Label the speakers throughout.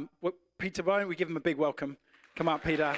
Speaker 1: Peter, why don't we give him a big welcome? Come up, Peter.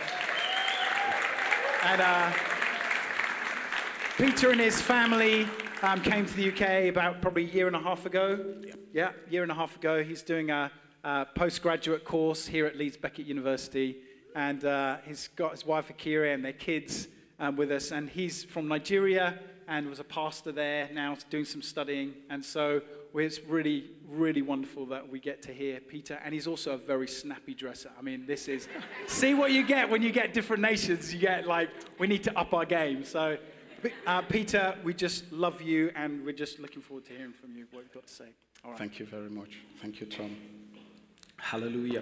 Speaker 1: And Peter and his family came to the UK about probably a year and a half ago. Yeah, year and a half ago. He's doing a postgraduate course here at Leeds Beckett University. And he's got his wife Akira and their kids with us. And he's from Nigeria and was a pastor there, now doing some studying. And so it's really, really wonderful that we get to hear Peter. And he's also a very snappy dresser. I mean, this is, see what you get when you get different nations. You get like, we need to up our game. So Peter, we just love you, and we're just looking forward to hearing from you what you've got to say.
Speaker 2: All right. Thank you very much. Thank you, Tom. Hallelujah.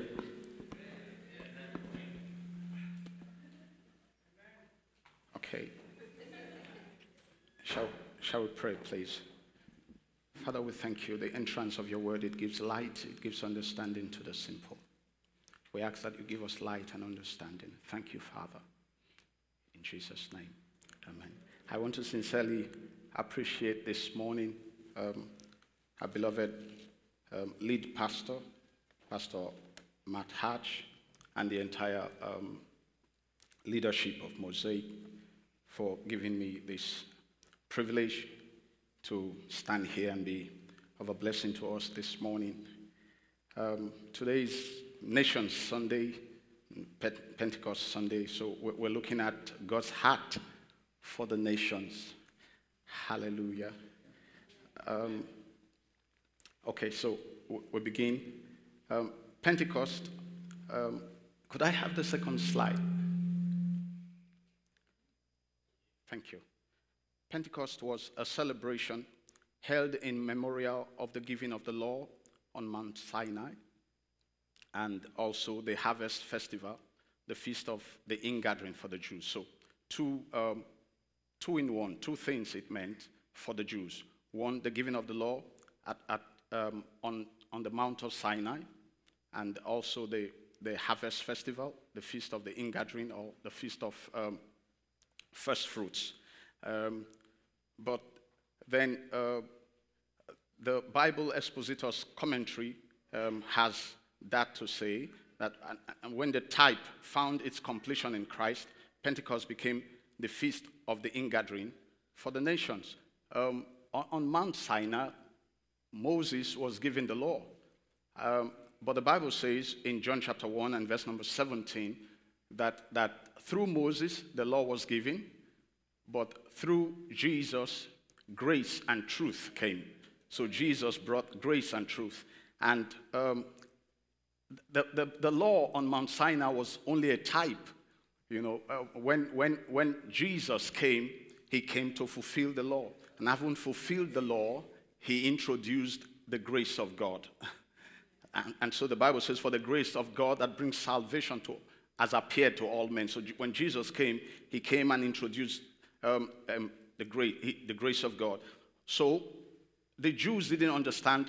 Speaker 2: Okay. Shall we pray, please? Father, we thank you. The entrance of your word, it gives light, it gives understanding to the simple. We ask that you give us light and understanding. Thank you, Father. In Jesus' name, amen. I want to sincerely appreciate this morning our beloved lead pastor, Pastor Matt Hatch, and the entire leadership of Mosaic for giving me this privilege to stand here and be of a blessing to us this morning. Today is Nations Sunday, Pentecost Sunday, so we're looking at God's heart for the nations. Hallelujah. Okay, so we begin. Pentecost. Could I have the second slide? Thank you. Pentecost was a celebration held in memorial of the giving of the law on Mount Sinai, and also the harvest festival, the feast of the ingathering for the Jews. So two in one, two things it meant for the Jews. One, the giving of the law on the Mount of Sinai, and also the harvest festival, the feast of the ingathering, or the feast of first fruits. But then the Bible Expositor's commentary has that to say, that when the type found its completion in Christ, Pentecost became the feast of the ingathering for the nations. On Mount Sinai, Moses was given the law. But the Bible says in John chapter 1 and verse number 17 that through Moses the law was given, but through Jesus, grace and truth came. So Jesus brought grace and truth. And the law on Mount Sinai was only a type. You know, when Jesus came, he came to fulfill the law. And having fulfilled the law, he introduced the grace of God. And so the Bible says, for the grace of God that brings salvation has appeared to all men. So when Jesus came, he came and introduced the grace of God. So the Jews didn't understand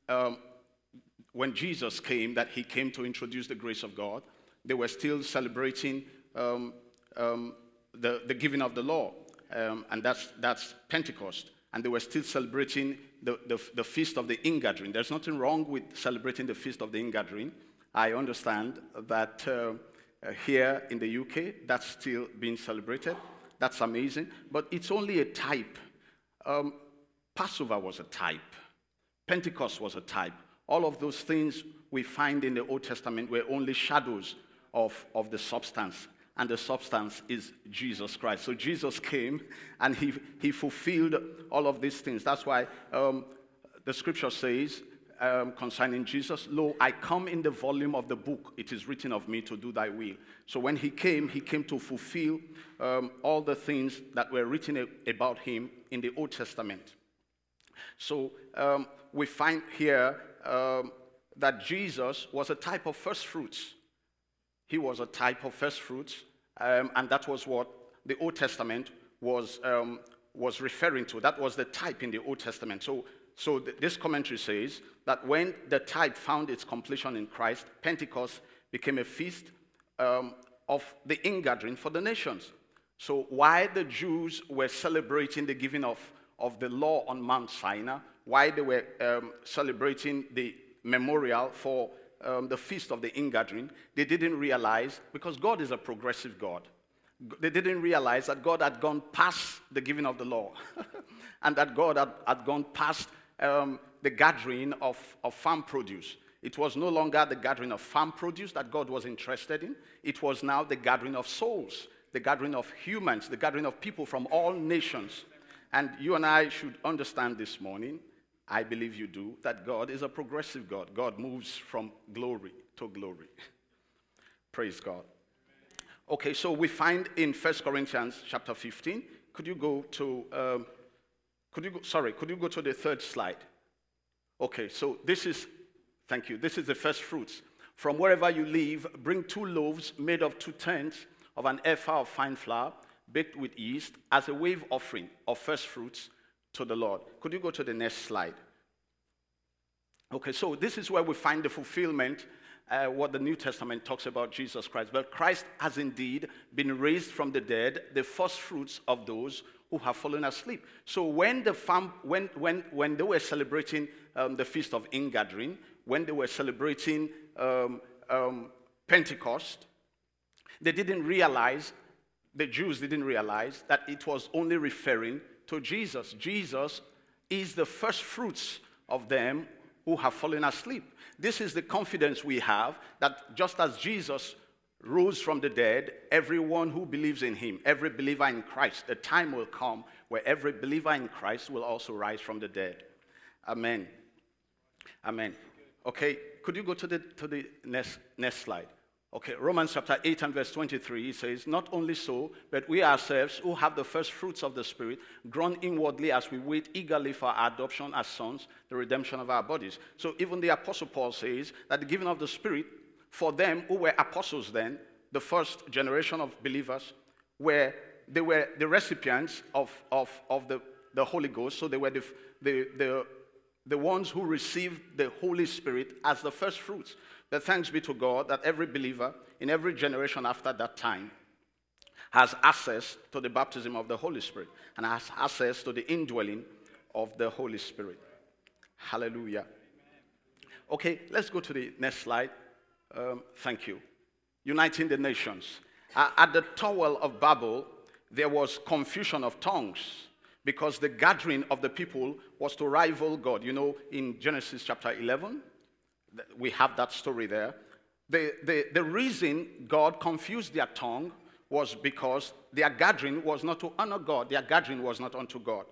Speaker 2: when Jesus came that he came to introduce the grace of God. They were still celebrating the giving of the law, and that's Pentecost. And they were still celebrating the feast of the ingathering. There's nothing wrong with celebrating the feast of the ingathering. I understand that here in the UK, that's still being celebrated. That's amazing. But it's only a type. Passover was a type. Pentecost was a type. All of those things we find in the Old Testament were only shadows of the substance. And the substance is Jesus Christ. So Jesus came and he fulfilled all of these things. That's why the scripture says concerning Jesus, "Lo, I come in the volume of the book. It is written of me to do thy will." So when he came to fulfill all the things that were written about him in the Old Testament. So we find here that Jesus was a type of first fruits. He was a type of first fruits, and that was what the Old Testament was referring to. That was the type in the Old Testament. So this commentary says that when the type found its completion in Christ, Pentecost became a feast of the ingathering for the nations. So while the Jews were celebrating the giving of the law on Mount Sinai, while they were celebrating the memorial for the feast of the ingathering, they didn't realize, because God is a progressive God, they didn't realize that God had gone past the giving of the law and that God had gone past the gathering of farm produce. It was no longer the gathering of farm produce that God was interested in. It was now the gathering of souls, the gathering of humans, the gathering of people from all nations. And you and I should understand this morning, I believe you do, that God is a progressive God. God moves from glory to glory. Praise God. Okay, so we find in 1 Corinthians chapter 15, could you go to the third slide? Okay, so this is the first fruits. From wherever you live, bring 2 loaves made of 2/10 of an ephah of fine flour, baked with yeast, as a wave offering of first fruits to the Lord. Could you go to the next slide? Okay, so this is where we find the fulfillment, what the New Testament talks about Jesus Christ. But Christ has indeed been raised from the dead, the first fruits of those who have fallen asleep. So when they were celebrating the Feast of Ingathering, when they were celebrating Pentecost, the Jews didn't realize that it was only referring to Jesus. Jesus is the first fruits of them who have fallen asleep. This is the confidence we have, that just as Jesus rose from the dead, everyone who believes in him, every believer in Christ, the time will come where every believer in Christ will also rise from the dead. Amen. Amen. Okay, could you go to the next slide? Okay, Romans chapter 8 and verse 23, it says, not only so, but we ourselves who have the first fruits of the Spirit, groan inwardly as we wait eagerly for our adoption as sons, the redemption of our bodies. So even the Apostle Paul says that the giving of the Spirit, for them who were apostles then, the first generation of believers, they were the recipients of the Holy Ghost, so they were the ones who received the Holy Spirit as the first fruits. But thanks be to God that every believer in every generation after that time has access to the baptism of the Holy Spirit and has access to the indwelling of the Holy Spirit. Hallelujah. Okay, let's go to the next slide. Thank you. Uniting the nations. At the Tower of Babel, there was confusion of tongues because the gathering of the people was to rival God. You know, in Genesis chapter 11, we have that story there. The reason God confused their tongue was because their gathering was not to honor God. Their gathering was not unto God.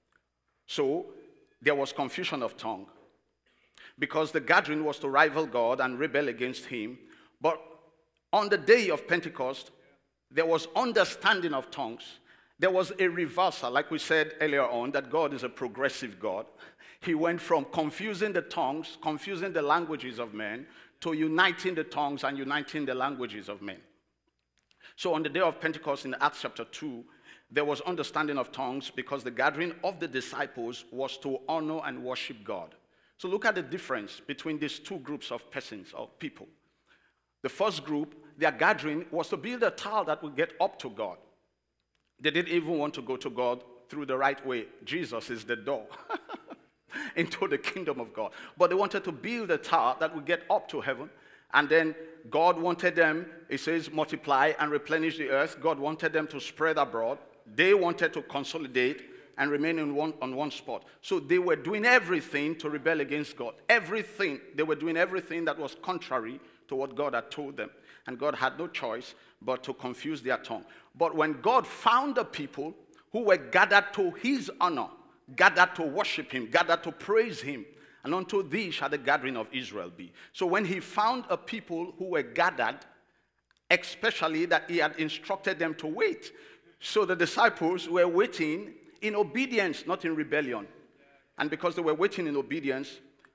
Speaker 2: So there was confusion of tongue because the gathering was to rival God and rebel against him. But on the day of Pentecost, there was understanding of tongues. There was a reversal, like we said earlier on, that God is a progressive God. He went from confusing the tongues, confusing the languages of men, to uniting the tongues and uniting the languages of men. So on the day of Pentecost in Acts chapter 2, there was understanding of tongues because the gathering of the disciples was to honor and worship God. So look at the difference between these two groups of persons or people. The first group, their gathering was to build a tower that would get up to God. They didn't even want to go to God through the right way. Jesus is the door into the kingdom of God. But they wanted to build a tower that would get up to heaven. And then God wanted them, it says, multiply and replenish the earth. God wanted them to spread abroad. They wanted to consolidate and remain on one spot. So they were doing everything to rebel against God. Everything. They were doing everything that was contrary to what God had told them. And God had no choice but to confuse their tongue. But when God found the people who were gathered to his honor, gathered to worship him, gathered to praise him, and unto thee shall the gathering of Israel be. So when he found a people who were gathered, especially that he had instructed them to wait. So the disciples were waiting in obedience, not in rebellion. And because they were waiting in obedience,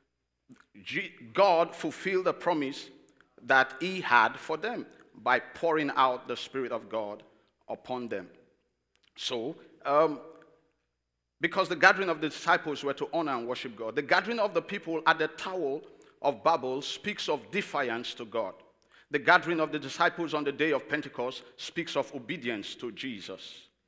Speaker 2: God fulfilled the promise that he had for them by pouring out the Spirit of God upon them. So, because the gathering of the disciples were to honor and worship God, the gathering of the people at the Tower of Babel speaks of defiance to God. The gathering of the disciples on the day of Pentecost speaks of obedience to Jesus.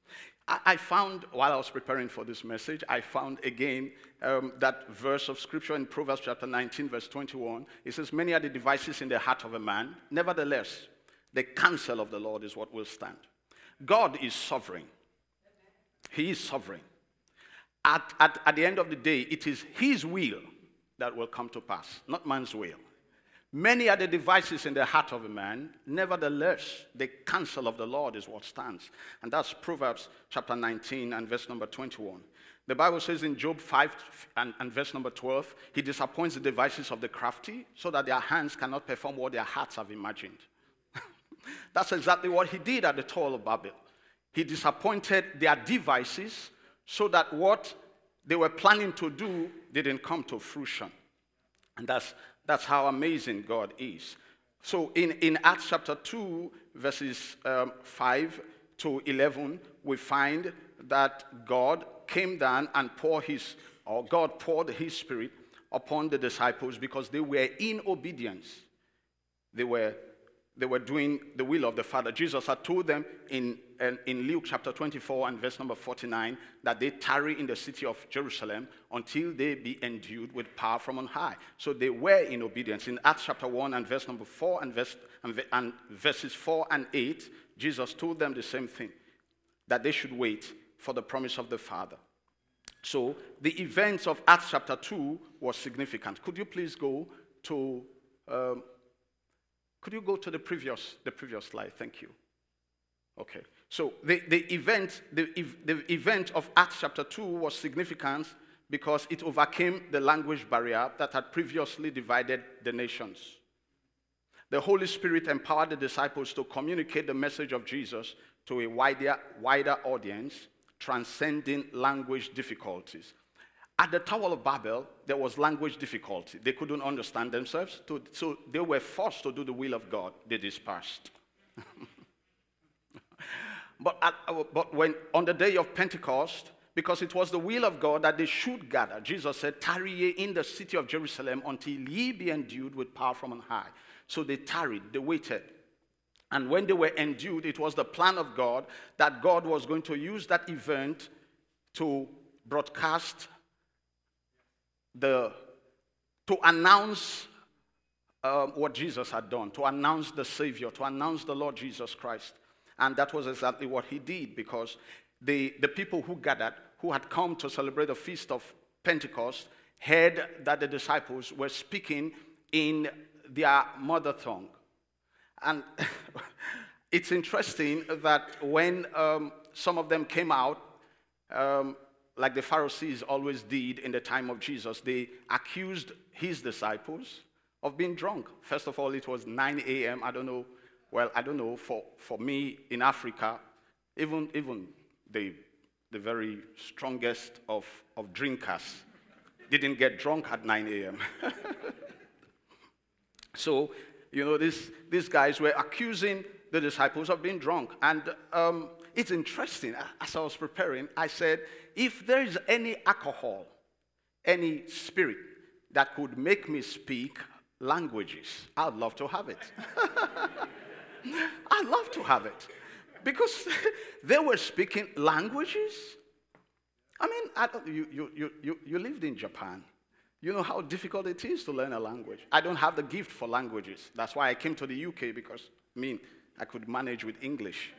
Speaker 2: I found, while I was preparing for this message, I found again that verse of scripture in Proverbs chapter 19, verse 21. It says, many are the devices in the heart of a man. Nevertheless, the counsel of the Lord is what will stand. God is sovereign. He is sovereign. At the end of the day, it is his will that will come to pass, not man's will. Many are the devices in the heart of a man. Nevertheless, the counsel of the Lord is what stands. And that's Proverbs chapter 19 and verse number 21. The Bible says in Job 5 and verse number 12, he disappoints the devices of the crafty so that their hands cannot perform what their hearts have imagined. That's exactly what he did at the Tower of Babel. He disappointed their devices so that what they were planning to do didn't come to fruition. And that's how amazing God is. So in Acts chapter 2, verses 5 to 11, we find that God came down and God poured his spirit upon the disciples because they were in obedience. They were doing the will of the Father. Jesus had told them in Luke chapter 24 and verse number 49 that they tarry in the city of Jerusalem until they be endued with power from on high. So they were in obedience. In Acts chapter 1 and verse number 4 and verses 4 and 8, Jesus told them the same thing, that they should wait for the promise of the Father. So the events of Acts chapter 2 was significant. Could you please go to the previous slide? Thank you. Okay. So the event of Acts chapter 2 was significant because it overcame the language barrier that had previously divided the nations. The Holy Spirit empowered the disciples to communicate the message of Jesus to a wider audience, transcending language difficulties. At the Tower of Babel, there was language difficulty. They couldn't understand themselves, so they were forced to do the will of God. They dispersed. But when on the day of Pentecost, because it was the will of God that they should gather, Jesus said, tarry ye in the city of Jerusalem until ye be endued with power from on high. So they tarried, they waited. And when they were endued, it was the plan of God that God was going to use that event to broadcast to announce what Jesus had done, to announce the Savior, to announce the Lord Jesus Christ. And that was exactly what he did, because the people who gathered, who had come to celebrate the feast of Pentecost, heard that the disciples were speaking in their mother tongue. And it's interesting that when some of them came out, like the Pharisees always did in the time of Jesus, they accused his disciples of being drunk. First of all, it was 9 a.m. I don't know, for me in Africa, even the very strongest of drinkers didn't get drunk at 9 a.m. So, these guys were accusing the disciples of being drunk. And it's interesting, as I was preparing, I said, if there is any alcohol, any spirit that could make me speak languages, I'd love to have it. I'd love to have it. Because they were speaking languages. I mean, you lived in Japan. You know how difficult it is to learn a language. I don't have the gift for languages. That's why I came to the UK, because, I could manage with English.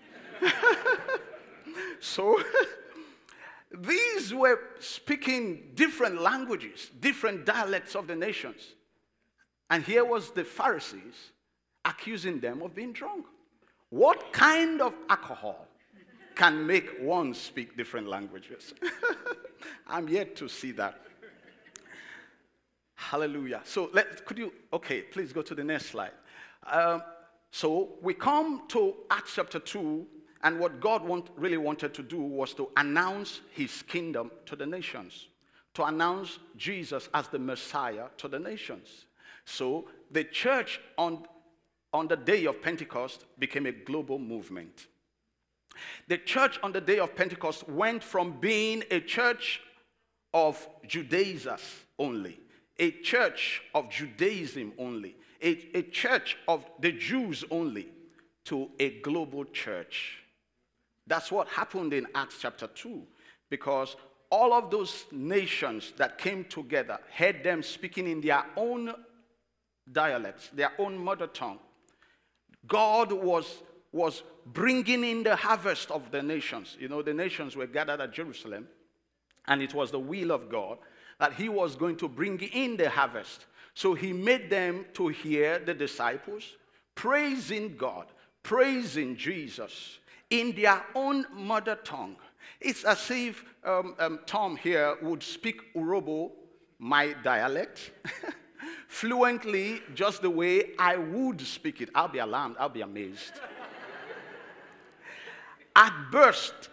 Speaker 2: So, these were speaking different languages, different dialects of the nations. And here was the Pharisees accusing them of being drunk. What kind of alcohol can make one speak different languages? I'm yet to see that. Hallelujah. So please go to the next slide. So we come to Acts chapter 2, and what God really wanted to do was to announce his kingdom to the nations, to announce Jesus as the Messiah to the nations. So the church on the day of Pentecost became a global movement. The church on the day of Pentecost went from being a church of Judaizers only, a church of Judaism only, a church of the Jews only, to a global church That's what happened in Acts chapter 2, because all of those nations that came together heard them speaking in their own dialects, their own mother tongue. God was bringing in the harvest of the nations. You know, the nations were gathered at Jerusalem, and it was the will of God that he was going to bring in the harvest. So he made them to hear the disciples praising God, praising Jesus in their own mother tongue. It's as if Tom here would speak Urobo, my dialect, fluently, just the way I would speak it. I'll be alarmed. I'll be amazed. At burst,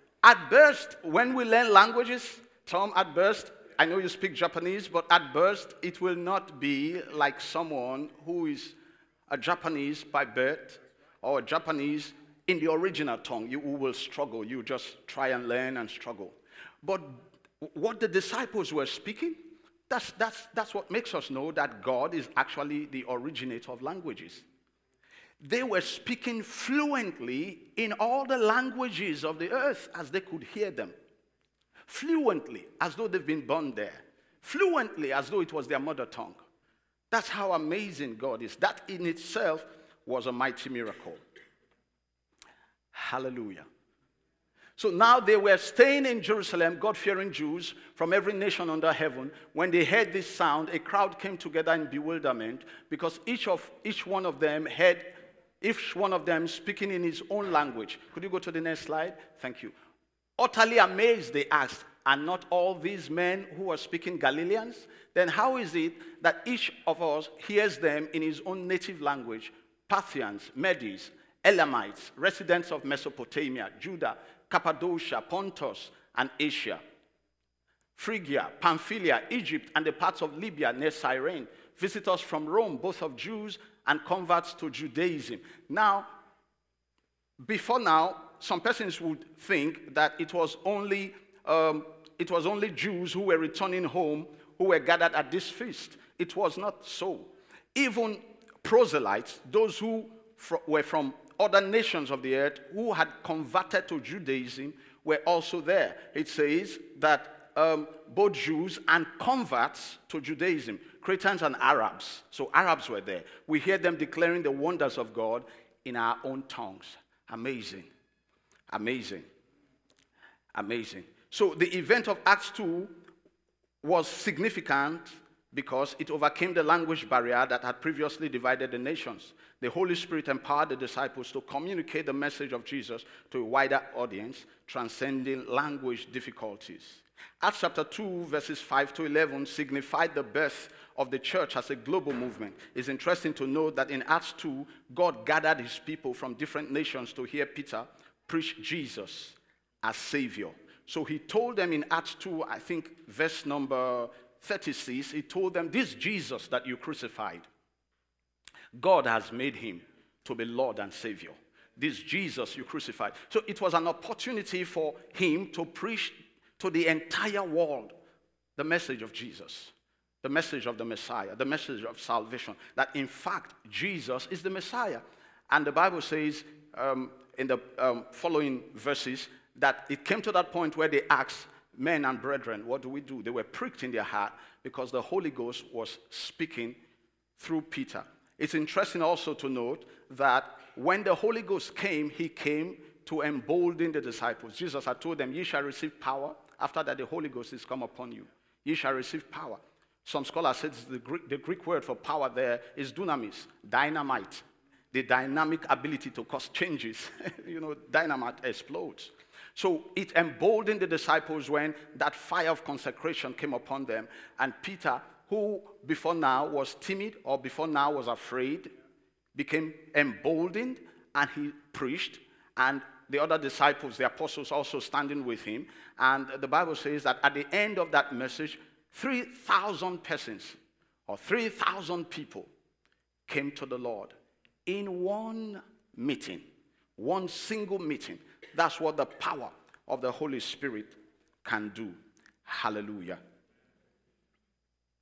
Speaker 2: when we learn languages, Tom, at burst, I know you speak Japanese, but at burst, it will not be like someone who is a Japanese by birth or a Japanese in the original tongue. You will struggle. You just try and learn and struggle. But what the disciples were speaking, that's what makes us know that God is actually the originator of languages. They were speaking fluently in all the languages of the earth as they could hear them. Fluently, as though they've been born there. Fluently, as though it was their mother tongue. That's how amazing God is. That in itself was a mighty miracle. Hallelujah. So now they were staying in Jerusalem, God-fearing Jews from every nation under heaven. When they heard this sound, a crowd came together in bewilderment because each one of them speaking in his own language. Could you go to the next slide? Thank you. Utterly amazed, they asked, are not all these men who are speaking Galileans? Then how is it that each of us hears them in his own native language? Parthians, Medes, Elamites, residents of Mesopotamia, Judah, Cappadocia, Pontus, and Asia, Phrygia, Pamphylia, Egypt, and the parts of Libya near Cyrene, visitors from Rome, both of Jews and converts to Judaism. Now, before now, some persons would think that it was only Jews who were returning home who were gathered at this feast. It was not so. Even proselytes, those who were from other nations of the earth who had converted to Judaism, were also there. It says that both Jews and converts to Judaism, Cretans and Arabs. So Arabs were there. We hear them declaring the wonders of God in our own tongues. Amazing. Amazing. Amazing. So the event of Acts 2 was significant because it overcame the language barrier that had previously divided the nations. The Holy Spirit empowered the disciples to communicate the message of Jesus to a wider audience, transcending language difficulties. Acts chapter 2, verses 5 to 11 signified the birth of the church as a global movement. It's interesting to note that in Acts 2, God gathered his people from different nations to hear Peter preach Jesus as Savior. So he told them in Acts 2, I think verse number 36, he told them, this Jesus that you crucified, God has made him to be Lord and Savior. This Jesus you crucified. So it was an opportunity for him to preach to the entire world the message of Jesus, the message of the Messiah, the message of salvation, that in fact Jesus is the Messiah. And the Bible says in the following verses that it came to that point where they asked, men and brethren, what do we do? They were pricked in their heart because the Holy Ghost was speaking through Peter. It's interesting also to note that when the Holy Ghost came, he came to embolden the disciples. Jesus had told them, ye shall receive power after that the Holy Ghost is come upon you. Ye shall receive power. Some scholars said the Greek word for power there is dunamis, dynamite. The dynamic ability to cause changes. Dynamite explodes. So it emboldened the disciples when that fire of consecration came upon them. And Peter, who before now was timid or before now was afraid, became emboldened and he preached. And the other disciples, the apostles, also standing with him. And the Bible says that at the end of that message, 3,000 persons or 3,000 people came to the Lord in one meeting, one single meeting. That's what the power of the Holy Spirit can do. Hallelujah.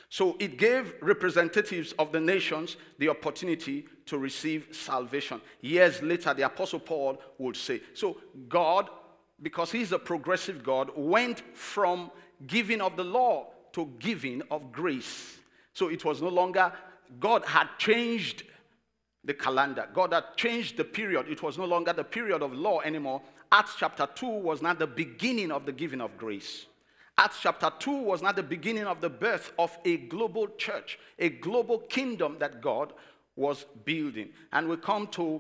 Speaker 2: So it gave representatives of the nations the opportunity to receive salvation. Years later, the Apostle Paul would say, so God, because he's a progressive God, went from giving of the law to giving of grace. So it was no longer, God had changed the calendar. God had changed the period. It was no longer the period of law anymore. Acts chapter 2 was not the beginning of the giving of grace. Acts chapter 2 was not the beginning of the birth of a global church, a global kingdom that God was building. And we come to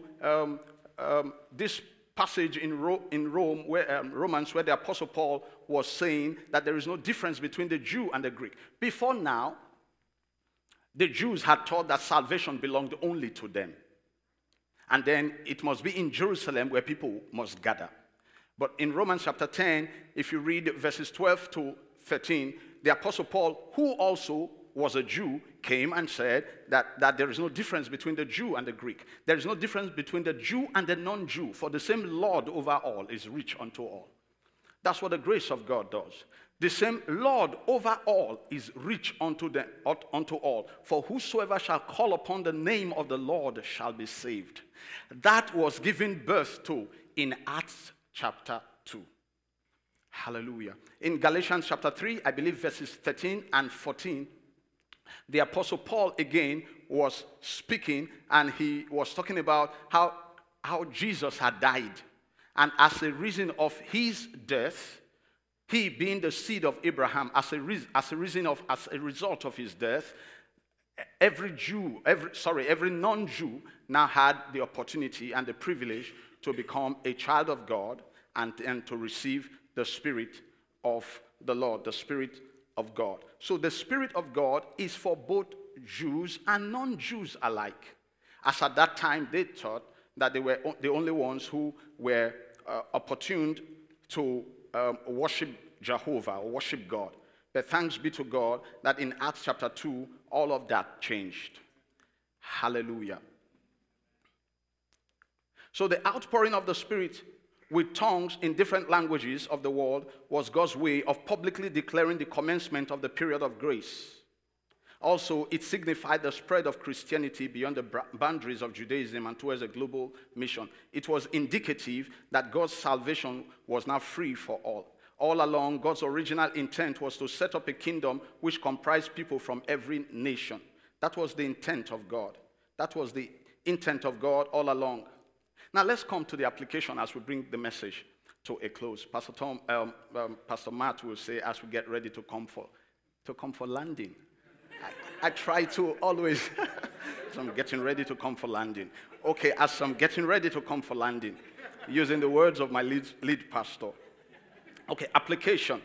Speaker 2: this passage in Rome, Romans, where the Apostle Paul was saying that there is no difference between the Jew and the Greek. Before now, the Jews had thought that salvation belonged only to them. And then it must be in Jerusalem where people must gather. But in Romans chapter 10, if you read verses 12 to 13, the Apostle Paul, who also was a Jew, came and said that there is no difference between the Jew and the Greek. There is no difference between the Jew and the non-Jew, for the same Lord over all is rich unto all. That's what the grace of God does. The same Lord over all is rich unto all. For whosoever shall call upon the name of the Lord shall be saved. That was given birth to in Acts chapter 2. Hallelujah. In Galatians chapter 3, I believe verses 13 and 14, the Apostle Paul again was speaking, and he was talking about how Jesus had died. And as a reason of his death, he being the seed of Abraham, as a result of his death, every non-Jew now had the opportunity and the privilege to become a child of God and to receive the Spirit of the Lord, the Spirit of God. So the Spirit of God is for both Jews and non-Jews alike. As at that time, they thought that they were the only ones who were opportuned to worship Jehovah or worship God. But thanks be to God that in Acts chapter 2, all of that changed. Hallelujah. So the outpouring of the Spirit with tongues in different languages of the world was God's way of publicly declaring the commencement of the period of grace. Also, it signified the spread of Christianity beyond the boundaries of Judaism and towards a global mission. It was indicative that God's salvation was now free for all. All along, God's original intent was to set up a kingdom which comprised people from every nation. That was the intent of God. That was the intent of God all along. Now let's come to the application as we bring the message to a close. Pastor Matt will say as we get ready to come for landing. I try to always, as I'm getting ready to come for landing. Okay, as I'm getting ready to come for landing, using the words of my lead pastor. Okay, application.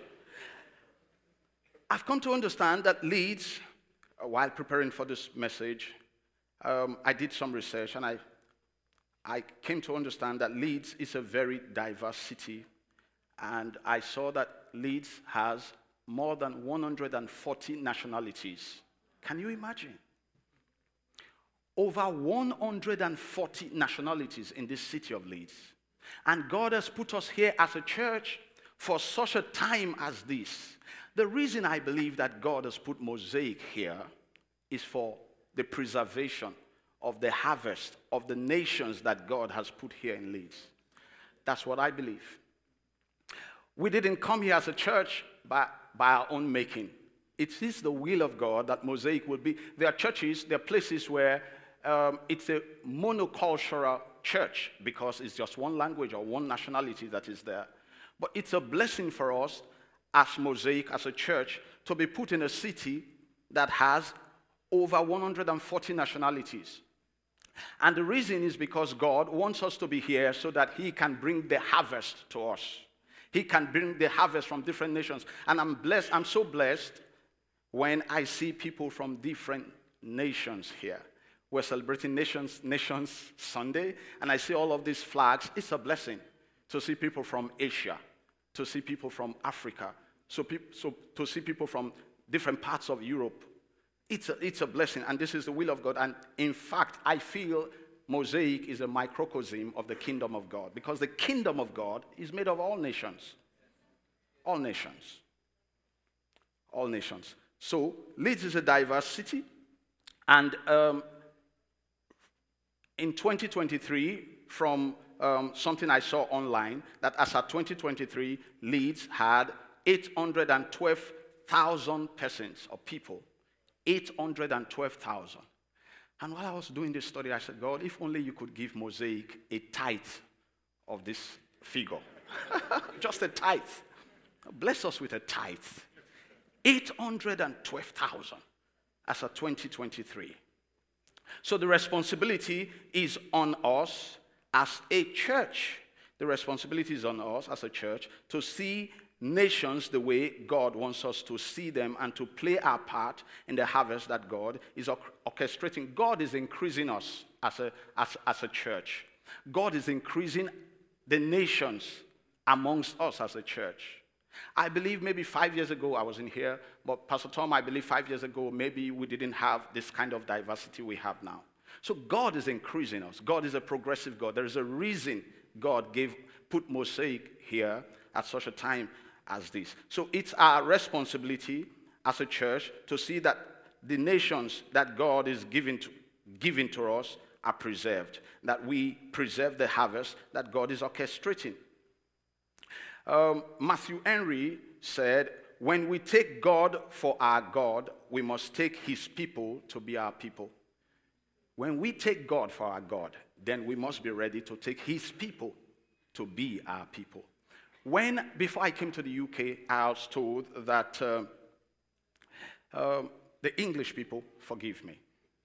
Speaker 2: I've come to understand that Leeds, while preparing for this message, I did some research and I came to understand that Leeds is a very diverse city, and I saw that Leeds has more than 140 nationalities. Can you imagine? Over 140 nationalities in this city of Leeds. And God has put us here as a church for such a time as this. The reason I believe that God has put Mosaic here is for the preservation of the harvest of the nations that God has put here in Leeds. That's what I believe. We didn't come here as a church by our own making. It is the will of God that Mosaic will be. There are churches, there are places where it's a monocultural church because it's just one language or one nationality that is there. But it's a blessing for us as Mosaic, as a church, to be put in a city that has over 140 nationalities. And the reason is because God wants us to be here so that he can bring the harvest to us. He can bring the harvest from different nations. And I'm so blessed when I see people from different nations here. We're celebrating Nations Sunday, and I see all of these flags. It's a blessing to see people from Asia, to see people from Africa, so to see people from different parts of Europe. It's a blessing, and this is the will of God. And in fact, I feel Mosaic is a microcosm of the kingdom of God, because the kingdom of God is made of all nations. All nations. All nations. So Leeds is a diverse city. And in 2023, from something I saw online, that as of 2023, Leeds had 812,000 persons or people. 812,000. And while I was doing this study, I said, God, if only you could give Mosaic a tithe of this figure. Just a tithe. Bless us with a tithe. 812,000 as of 2023. So the responsibility is on us as a church. The responsibility is on us as a church to see nations the way God wants us to see them and to play our part in the harvest that God is orchestrating. God is increasing us as a church. God is increasing the nations amongst us as a church. I believe maybe 5 years ago, I wasn't here, but Pastor Tom, I believe 5 years ago, maybe we didn't have this kind of diversity we have now. So God is increasing us. God is a progressive God. There is a reason God put Mosaic here at such a time as this. So it's our responsibility as a church to see that the nations that God is giving to us are preserved, that we preserve the harvest that God is orchestrating. Matthew Henry said, when we take God for our God, we must take his people to be our people. When we take God for our God, then we must be ready to take his people to be our people. Before I came to the UK, I was told that the English people forgive me.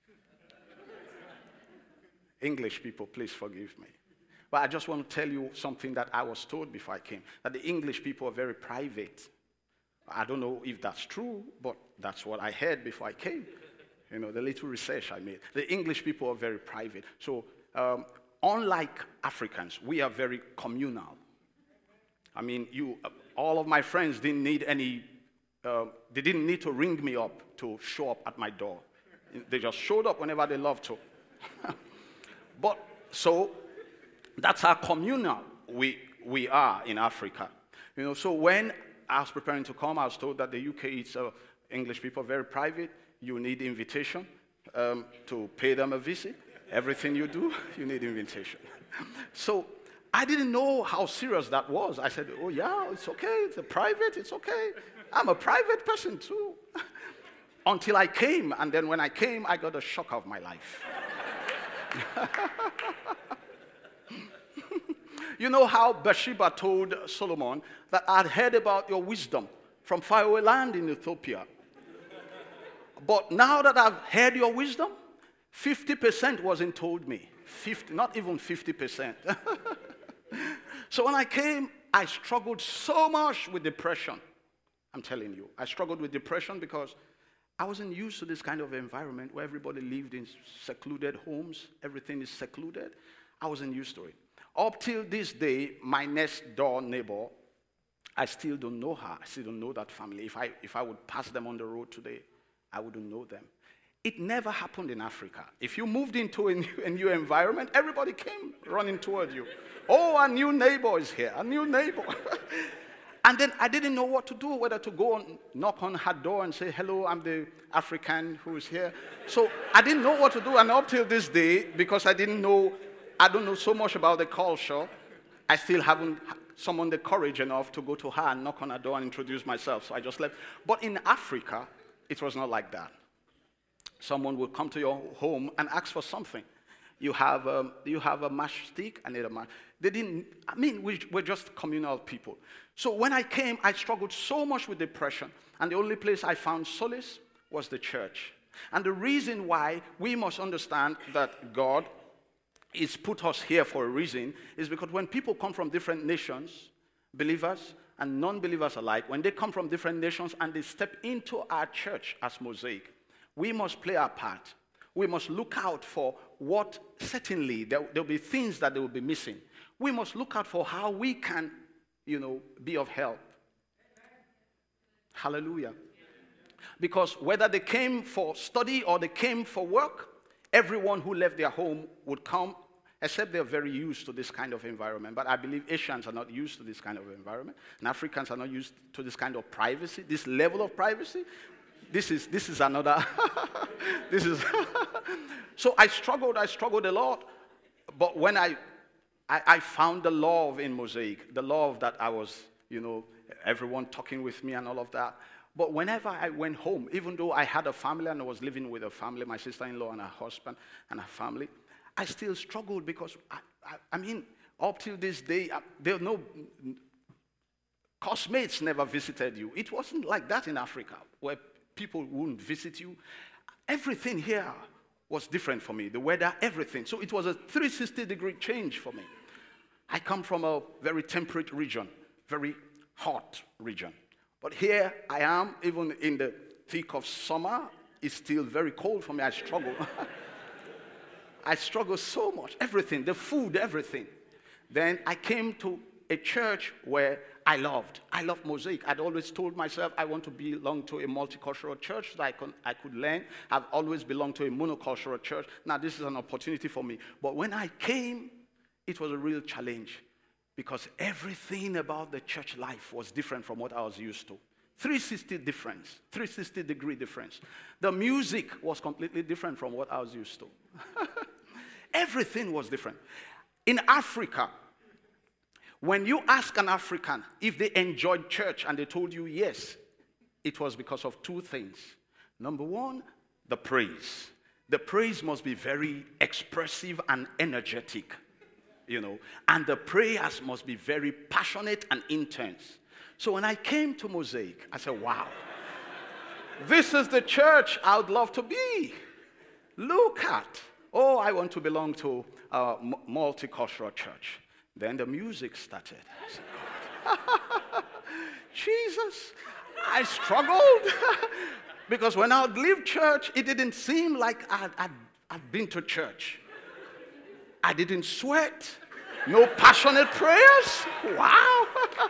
Speaker 2: English people, please forgive me. But I just want to tell you something that I was told before I came, that the English people are very private. I don't know if that's true, but that's what I heard before I came. You know, the little research I made. The English people are very private. So, unlike Africans, we are very communal. I mean, all of my friends didn't need they didn't need to ring me up to show up at my door. They just showed up whenever they loved to. But, so, that's how communal we are in Africa. You know, so when I was preparing to come, I was told that the UK, English people are very private. You need invitation to pay them a visit. Everything you do, you need invitation. So I didn't know how serious that was. I said, oh yeah, it's okay. It's a private, it's okay. I'm a private person too. Until I came, and then when I came, I got a shock of my life. You know how Bathsheba told Solomon that I'd heard about your wisdom from faraway land in Ethiopia. But now that I've heard your wisdom, 50% wasn't told me. Not even 50%. So when I came, I struggled so much with depression. I'm telling you. I struggled with depression because I wasn't used to this kind of environment where everybody lived in secluded homes. Everything is secluded. I wasn't used to it. Up till this day, my next door neighbor, I still don't know her. I still don't know that family. If I would pass them on the road today, I wouldn't know them. It never happened in Africa. If you moved into a new environment, everybody came running toward you. Oh, a new neighbor is here, a new neighbor. And then I didn't know what to do, whether to go and knock on her door and say, hello, I'm the African who is here. So I didn't know what to do. And up till this day, because I don't know so much about the culture, I still haven't summoned the courage enough to go to her and knock on her door and introduce myself. So I just left. But in Africa, it was not like that. Someone would come to your home and ask for something. You have a matchstick? I need a match. We're just communal people. So when I came, I struggled so much with depression. And the only place I found solace was the church. And the reason why we must understand that God is put us here for a reason is because when people come from different nations, believers and non-believers alike, when they come from different nations and they step into our church as Mosaic, we must play our part. We must look out for what, certainly, there'll be things that they will be missing. We must look out for how we can, be of help. Hallelujah. Because whether they came for study or they came for work, everyone who left their home would come, except they're very used to this kind of environment. But I believe Asians are not used to this kind of environment, and Africans are not used to this kind of privacy, this level of privacy. this is another. This is. So I struggled a lot. But when I found the love in Mosaic, the love that I was, everyone talking with me and all of that. But whenever I went home, even though I had a family and I was living with a family, my sister-in-law and her husband and her family, I still struggled because, I mean, up till this day, there are no, classmates never visited you. It wasn't like that in Africa, where people wouldn't visit you. Everything here was different for me, the weather, everything. So it was a 360-degree change for me. I come from a very temperate region, very hot region. But here I am, even in the thick of summer, it's still very cold for me. I struggle. I struggle so much. Everything, the food, everything. Then I came to a church where I loved Mosaic. I'd always told myself I want to belong to a multicultural church so that I could learn. I've always belonged to a monocultural church. Now this is an opportunity for me. But when I came, it was a real challenge because everything about the church life was different from what I was used to. 360-degree difference. The music was completely different from what I was used to. Everything was different. In Africa, when you ask an African if they enjoyed church and they told you yes, it was because of two things. Number one, the praise. The praise must be very expressive and energetic, and the prayers must be very passionate and intense. So when I came to Mosaic, I said, wow, this is the church I would love to be. Look at, I want to belong to a multicultural church. Then the music started. I said, God. Jesus, I struggled. Because when I would leave church, it didn't seem like I'd been to church. I didn't sweat. No passionate prayers. Wow.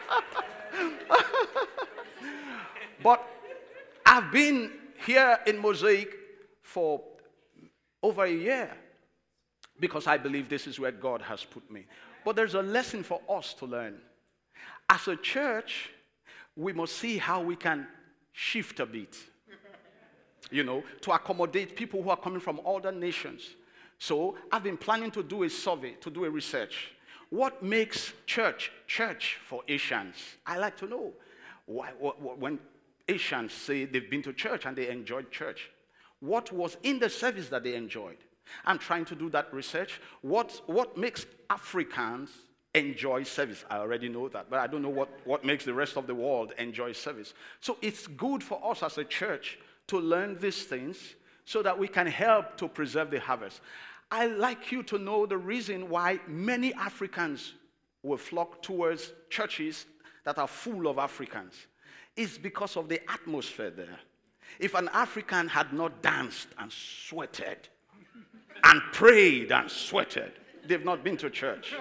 Speaker 2: But I've been here in Mosaic for over a year because I believe this is where God has put me. But there's a lesson for us to learn. As a church, we must see how we can shift a bit, to accommodate people who are coming from other nations. So I've been planning to do a survey, to do a research. What makes church for Asians? I like to know. When Asians say they've been to church and they enjoyed church, what was in the service that they enjoyed? I'm trying to do that research. What makes Africans enjoy service? I already know that, but I don't know what makes the rest of the world enjoy service. So it's good for us as a church to learn these things so that we can help to preserve the harvest. I'd like you to know the reason why many Africans will flock towards churches that are full of Africans. It's because of the atmosphere there. If an African had not danced and sweated and prayed and sweated, they've not been to church.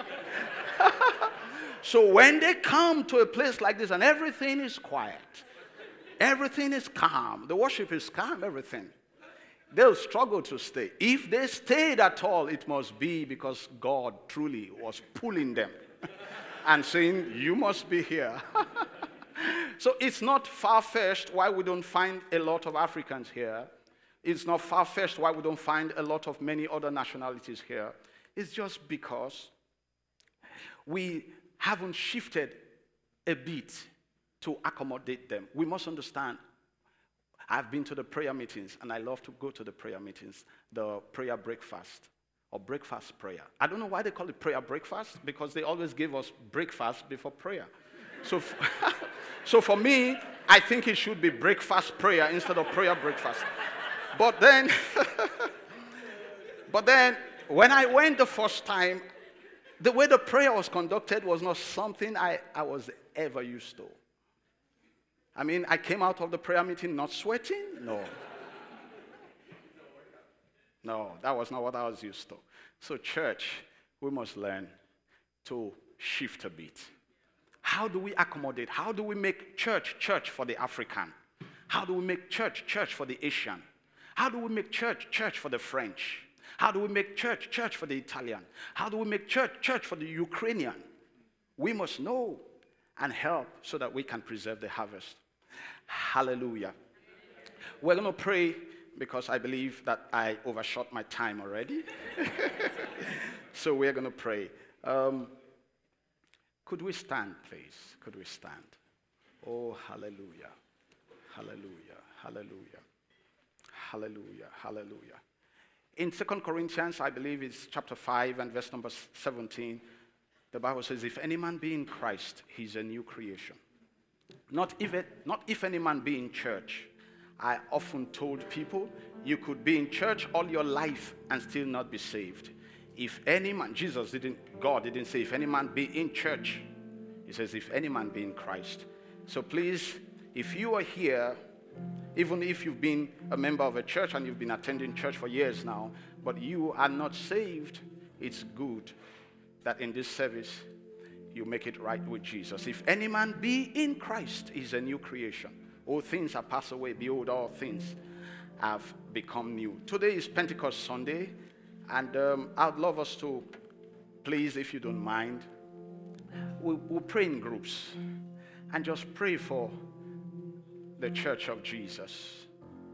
Speaker 2: So when they come to a place like this and everything is quiet, everything is calm, the worship is calm, everything, they'll struggle to stay. If they stayed at all, it must be because God truly was pulling them and saying, you must be here. So it's not far-fetched why we don't find a lot of Africans here. It's not far-fetched why we don't find a lot of many other nationalities here. It's just because we haven't shifted a bit to accommodate them. We must understand. I've been to the prayer meetings, and I love to go to the prayer meetings, the prayer breakfast, or breakfast prayer. I don't know why they call it prayer breakfast, because they always give us breakfast before prayer. So for me, I think it should be breakfast prayer instead of prayer breakfast. But then when I went the first time, the way the prayer was conducted was not something I was ever used to. I mean, I came out of the prayer meeting not sweating? No, that was not what I was used to. So church, we must learn to shift a bit. How do we accommodate? How do we make church for the African? How do we make church for the Asian? How do we make church for the French? How do we make church for the Italian? How do we make church for the Ukrainian? We must know and help so that we can preserve the harvest. Hallelujah. We're going to pray because I believe that I overshot my time already. So we're going to pray. Could we stand, please? Could we stand? Oh, hallelujah. Hallelujah. Hallelujah. Hallelujah. Hallelujah. In 2 Corinthians, I believe it's chapter 5 and verse number 17, the Bible says, if any man be in Christ, he's a new creation. Not if any man be in church. I often told people, you could be in church all your life and still not be saved. If any man, God didn't say if any man be in church. He says if any man be in Christ. So please, if you are here, even if you've been a member of a church and you've been attending church for years now, but you are not saved, it's good that in this service you make it right with Jesus. If any man be in Christ, he's a new creation. All things are passed away. Behold, all things have become new. Today is Pentecost Sunday, and I'd love us to, please, if you don't mind, we'll pray in groups and just pray for the church of Jesus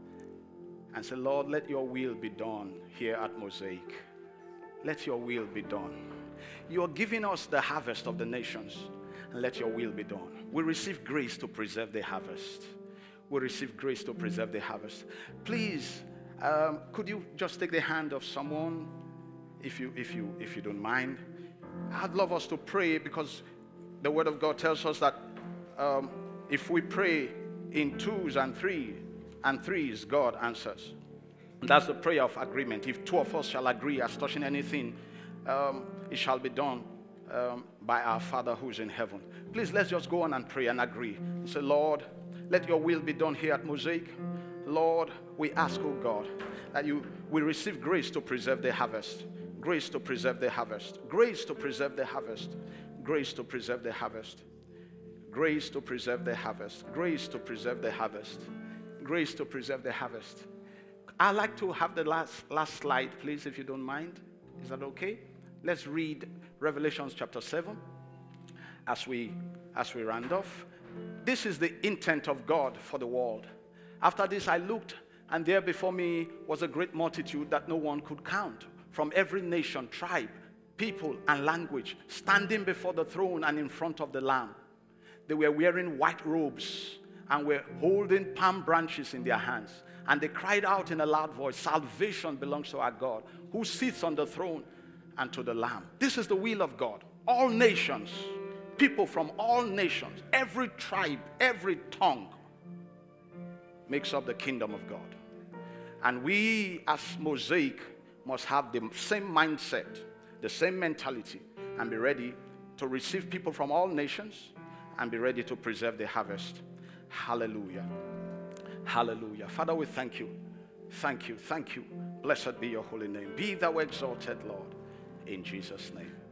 Speaker 2: and say, Lord, let your will be done here at Mosaic. Let your will be done. You are giving us the harvest of the nations, and let your will be done. We receive grace to preserve the harvest. We receive grace to preserve the harvest. Please, could you just take the hand of someone, if you don't mind? I'd love us to pray, because the Word of God tells us that if we pray in twos and threes, God answers. That's the prayer of agreement. If two of us shall agree as touching anything, it shall be done by our Father who is in heaven. Please, let's just go on and pray and agree. Say, Lord, let your will be done here at Mosaic. Lord, we ask, oh God, that you will receive grace to preserve the harvest. Grace to preserve the harvest. Grace to preserve the harvest. Grace to preserve the harvest. Grace to preserve the harvest. Grace to preserve the harvest. Grace to preserve the harvest. I'd like to have the last slide, please, if you don't mind. Is that okay? Let's read Revelation chapter 7 as we round off. This is the intent of God for the world. After this I looked, and there before me was a great multitude that no one could count, from every nation, tribe, people, and language, standing before the throne and in front of the Lamb. They were wearing white robes and were holding palm branches in their hands. And they cried out in a loud voice, salvation belongs to our God, who sits on the throne, and to the Lamb. This is the will of God. All nations, people from all nations, every tribe, every tongue makes up the kingdom of God. And we as Mosaic must have the same mindset, the same mentality, and be ready to receive people from all nations and be ready to preserve the harvest. Hallelujah. Hallelujah. Father, we thank you. Thank you. Thank you. Blessed be your holy name. Be thou exalted, Lord, in Jesus' name.